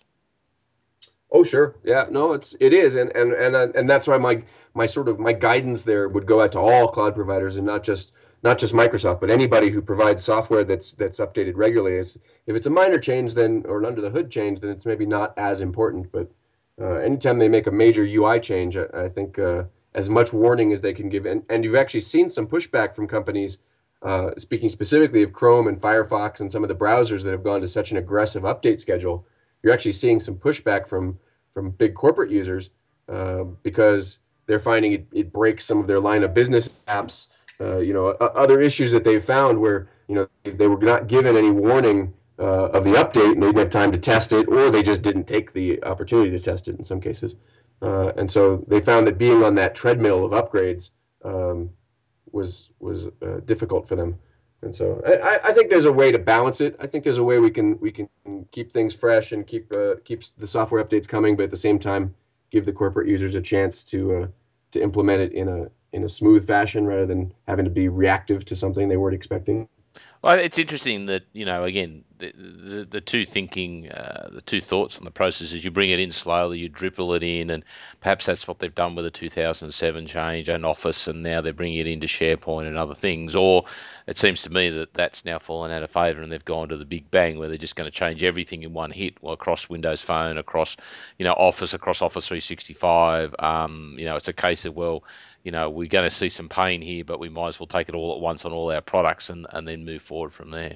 oh, sure, yeah, no, it's it is, and and and uh, and that's why my my sort of my guidance there would go out to all cloud providers and not just not just Microsoft, but anybody who provides software that's that's updated regularly. It's, if it's a minor change, then or an under the hood change, then it's maybe not as important. But uh, anytime they make a major U I change, I, I think uh, as much warning as they can give, and and you've actually seen some pushback from companies. Uh, speaking specifically of Chrome and Firefox and some of the browsers that have gone to such an aggressive update schedule, you're actually seeing some pushback from from big corporate users uh, because they're finding it, it breaks some of their line of business apps. Uh, you know, uh, other issues that they've found where, you know, they were not given any warning uh, of the update and they didn't have time to test it, or they just didn't take the opportunity to test it in some cases. Uh, and so they found that being on that treadmill of upgrades um, was was uh, difficult for them. And so I, I think there's a way to balance it. I think there's a way we can we can keep things fresh and keep uh, keep the software updates coming, but at the same time give the corporate users a chance to uh, to implement it in a in a smooth fashion rather than having to be reactive to something they weren't expecting. Well, it's interesting that, you know, again, the the, the two thinking, uh, the two thoughts on the process is you bring it in slowly, you dribble it in, and perhaps that's what they've done with the two thousand seven change and Office, and now they're bringing it into SharePoint and other things. Or it seems to me that that's now fallen out of favour and they've gone to the big bang where they're just going to change everything in one hit, well, across Windows Phone, across, you know, Office, across Office three sixty-five. Um, you know, it's a case of, well, you know, we're going to see some pain here, but we might as well take it all at once on all our products and, and then move forward from there.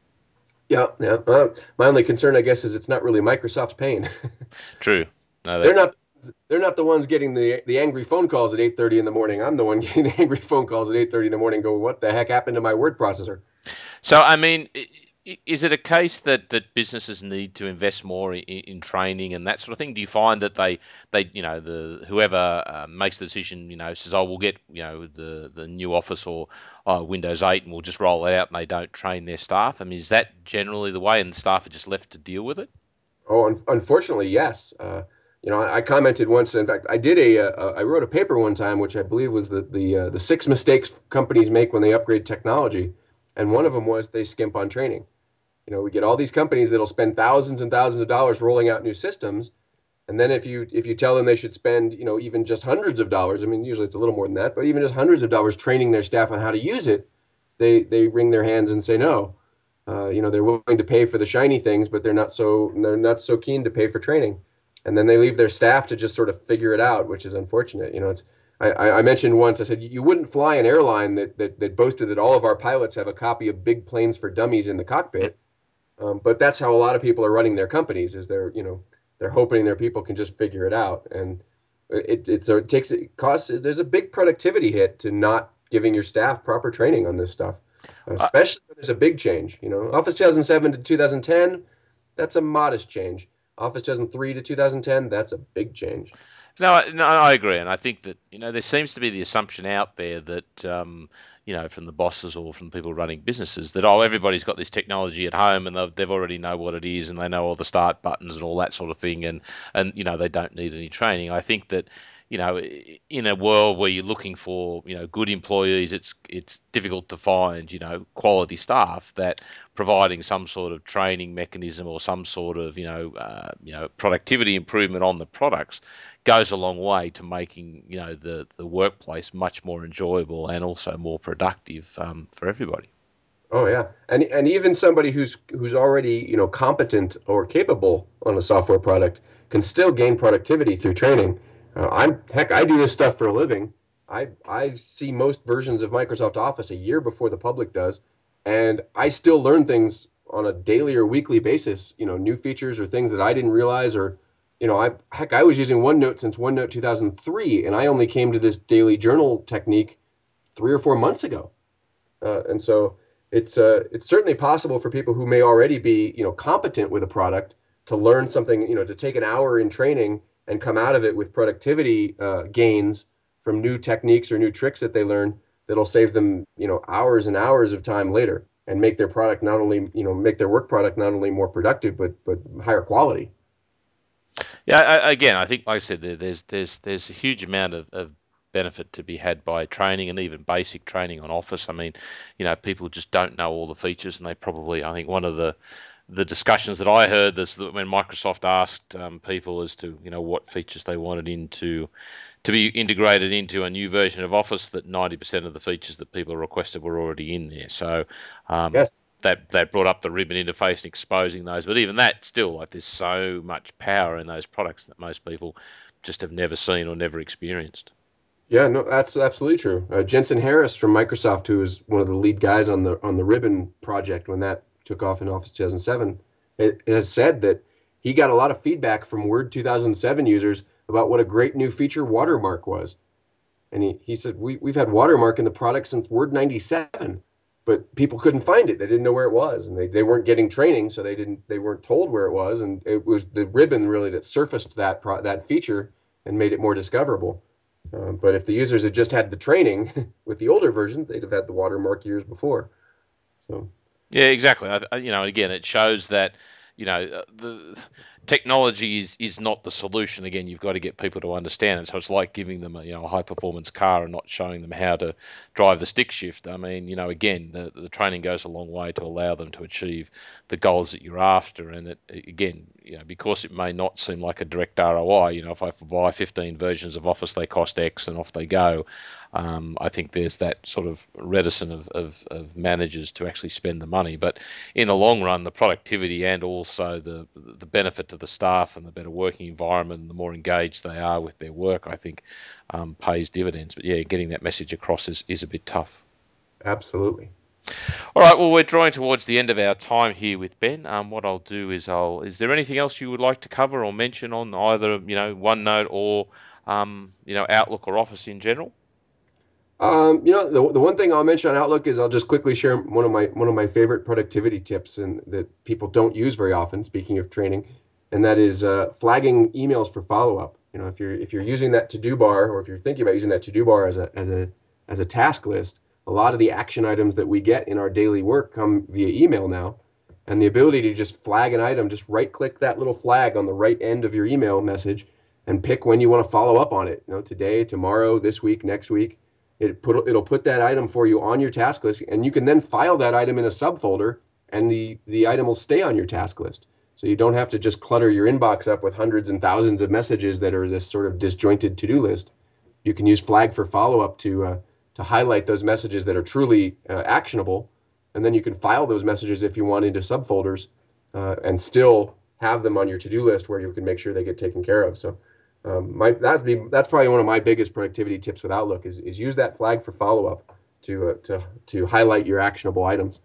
Yeah, yeah. Uh, my only concern, I guess, is it's not really Microsoft's pain. True. No, they're not. They're not the ones getting the the angry phone calls at eight thirty in the morning. I'm the one getting the angry phone calls at eight thirty in the morning. Going, what the heck happened to my word processor? So, I mean, is it a case that, that businesses need to invest more in, in training and that sort of thing? Do you find that they, they you know, the whoever uh, makes the decision, you know, says, oh, we'll get, you know, the, the new Office or uh, Windows eight and we'll just roll it out, and they don't train their staff? I mean, is that generally the way and the staff are just left to deal with it? Oh, un- unfortunately, yes. Uh, you know, I, I commented once. In fact, I did a, uh, I wrote a paper one time, which I believe was the the uh, the six mistakes companies make when they upgrade technology, and one of them was they skimp on training. You know, we get all these companies that'll spend thousands and thousands of dollars rolling out new systems, and then if you if you tell them they should spend, you know, even just hundreds of dollars, I mean, usually it's a little more than that, but even just hundreds of dollars training their staff on how to use it, they they wring their hands and say no. Uh, you know, they're willing to pay for the shiny things, but they're not so they're not so keen to pay for training, and then they leave their staff to just sort of figure it out, which is unfortunate. You know, it's I, I mentioned once, I said you wouldn't fly an airline that, that that boasted that all of our pilots have a copy of Big Planes for Dummies in the cockpit. Um, but that's how a lot of people are running their companies, is they're, you know, they're hoping their people can just figure it out. And it, it's, it takes, it costs, there's a big productivity hit to not giving your staff proper training on this stuff, especially when there's a big change. You know, Office two thousand seven to two thousand ten, that's a modest change. Office two thousand three to two thousand ten, that's a big change. No, no, I agree, and I think that, you know, there seems to be the assumption out there that, um, you know, from the bosses or from people running businesses that, oh, everybody's got this technology at home and they've, they've already know what it is and they know all the start buttons and all that sort of thing, and and you know, they don't need any training. I think that, you know, in a world where you're looking for, you know, good employees, it's it's difficult to find, you know, quality staff. That providing some sort of training mechanism or some sort of, you know, uh, you know, productivity improvement on the products goes a long way to making, you know, the, the workplace much more enjoyable and also more productive um, for everybody. Oh yeah, and and even somebody who's who's already, you know, competent or capable on a software product can still gain productivity through training. Uh, I'm heck, I do this stuff for a living. I I see most versions of Microsoft Office a year before the public does, and I still learn things on a daily or weekly basis. You know, new features or things that I didn't realize, or you know, I heck, I was using OneNote since OneNote two thousand three, and I only came to this daily journal technique three or four months ago. Uh, and so it's uh, it's certainly possible for people who may already be, you know, competent with a product to learn something, you know, to take an hour in training and come out of it with productivity uh, gains from new techniques or new tricks that they learn that'll save them, you know, hours and hours of time later and make their product not only, you know, make their work product not only more productive but but higher quality. Yeah, I, again, I think, like I said, there, there's there's there's a huge amount of, of benefit to be had by training and even basic training on Office. I mean, you know, people just don't know all the features, and they probably, I think, one of the the discussions that I heard is that when Microsoft asked um, people as to, you know, what features they wanted into to be integrated into a new version of Office, that ninety percent of the features that people requested were already in there. So um, Yes. that that brought up the ribbon interface and exposing those. But even that, still, like, there's so much power in those products that most people just have never seen or never experienced. Yeah, no, that's absolutely true. Uh, Jensen Harris from Microsoft, who was one of the lead guys on the on the Ribbon project when that took off in Office two thousand seven, it, has said that he got a lot of feedback from Word two thousand seven users about what a great new feature Watermark was. And he, he said, we, we've had Watermark in the product since Word ninety-seven, but people couldn't find it. They didn't know where it was, and they, they weren't getting training, so they didn't they weren't told where it was. And it was the Ribbon really that surfaced that pro, that feature and made it more discoverable. Um, but if the users had just had the training with the older version, they'd have had the Watermark years before. So Yeah, exactly. I, you know, again, it shows that, you know, uh, the technology is, is not the solution. Again, you've got to get people to understand it. So it's like giving them a, you know, a high performance car and not showing them how to drive the stick shift. I mean, you know, again, the, the training goes a long way to allow them to achieve the goals that you're after. And it, again, you know, because it may not seem like a direct R O I, you know, if I buy fifteen versions of Office, they cost X and off they go. Um, I think there's that sort of reticence of, of, of managers to actually spend the money. But in the long run, the productivity and also the the benefit to the staff and the better working environment and the more engaged they are with their work, I think, um, pays dividends. But yeah, getting that message across is, is a bit tough. absolutely. All right, well, we're drawing towards the end of our time here with Ben. Um, what I'll do is I'll. Is there anything else you would like to cover or mention on either, you know, OneNote or um, you know, Outlook or Office in general? Um, you know, the, the one thing I'll mention on Outlook is I'll just quickly share one of my one of my favorite productivity tips and that people don't use very often. Speaking of training, and that is uh, flagging emails for follow up. You know, if you're if you're using that to do bar, or if you're thinking about using that to do bar as a as a as a task list, a lot of the action items that we get in our daily work come via email now, and the ability to just flag an item, just right click that little flag on the right end of your email message, and pick when you want to follow up on it. You know, today, tomorrow, this week, next week it put it'll put that item for you on your task list, and you can then file that item in a subfolder, and the the item will stay on your task list. So you don't have to just clutter your inbox up with hundreds and thousands of messages that are this sort of disjointed to-do list. You can use Flag for follow-up to uh, to highlight those messages that are truly uh, actionable, and then you can file those messages if you want into subfolders, uh, and still have them on your to-do list where you can make sure they get taken care of. So um, my that'd be that's probably one of my biggest productivity tips with Outlook is is use that flag for follow up to uh, to to highlight your actionable items.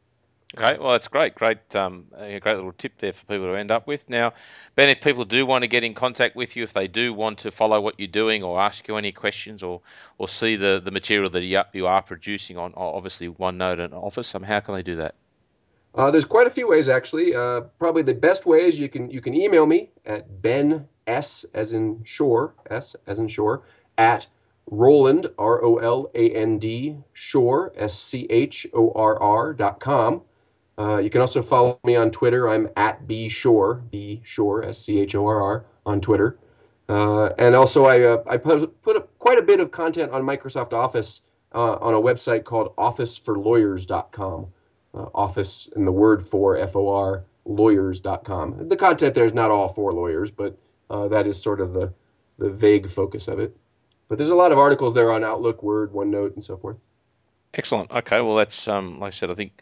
Okay, well, that's great. Great, um, a great little tip there for people to end up with. Now, Ben, if people do want to get in contact with you, if they do want to follow what you're doing or ask you any questions or, or see the, the material that you, you are producing on, obviously, OneNote and Office, um, how can they do that? Uh, there's quite a few ways actually. Uh, probably the best way is you can you can email me at Ben S as in shore S as in shore at Roland R O L A N D Shore S C H O R R dot com. Uh, you can also follow me on Twitter. I'm at B Shore B Shore S C H O R R on Twitter. Uh, and also I uh, I put put up quite a bit of content on Microsoft Office uh, on a website called office for lawyers dot com. Uh, office and the word for F O R lawyers dot com. The content there is not all for lawyers, but uh, that is sort of the, the vague focus of it. But there's a lot of articles there on Outlook, Word, OneNote, and so forth. Excellent. Okay, well, that's, um, like I said, I think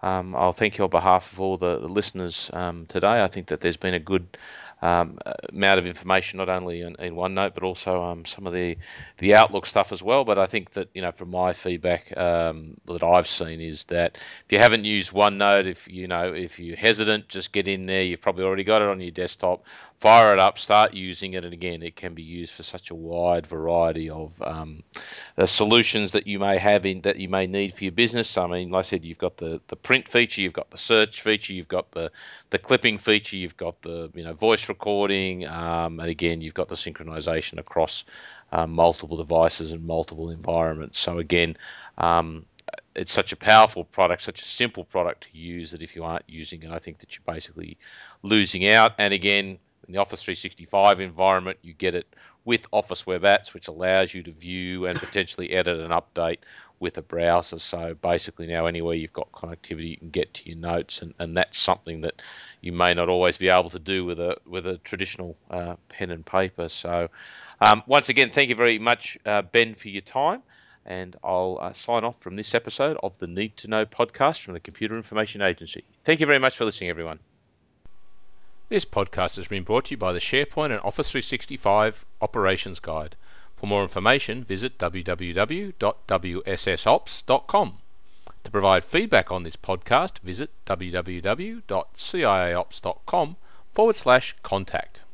um, I'll thank you on behalf of all the, the listeners um, today. I think that there's been a good um, amount of information, not only in, in OneNote, but also um, some of the, the Outlook stuff as well. But I think that, you know, from my feedback um, that I've seen is that if you haven't used OneNote, if you know, if you're hesitant, just get in there. You've probably already got it on your desktop. Fire it up, start using it, and again, it can be used for such a wide variety of um, the solutions that you may have in that you may need for your business. I mean, like I said, you've got the, the print feature, you've got the search feature, you've got the, the clipping feature, you've got the you know voice recording, um, and again, you've got the synchronization across um, multiple devices and multiple environments. So again, um, it's such a powerful product, such a simple product to use that if you aren't using it, I think that you're basically losing out. And again, in the Office three sixty-five environment, you get it with Office Web Apps, which allows you to view and potentially edit and update with a browser. So basically now anywhere you've got connectivity, you can get to your notes, and, and that's something that you may not always be able to do with a with a traditional uh, pen and paper. So um, once again, thank you very much, uh, Ben, for your time. And I'll uh, sign off from this episode of the Need to Know podcast from the Computer Information Agency. Thank you very much for listening, everyone. This podcast has been brought to you by the SharePoint and Office three sixty-five Operations Guide. For more information, visit w w w dot w s s ops dot com. To provide feedback on this podcast, visit w w w dot c i a ops dot com forward slash contact.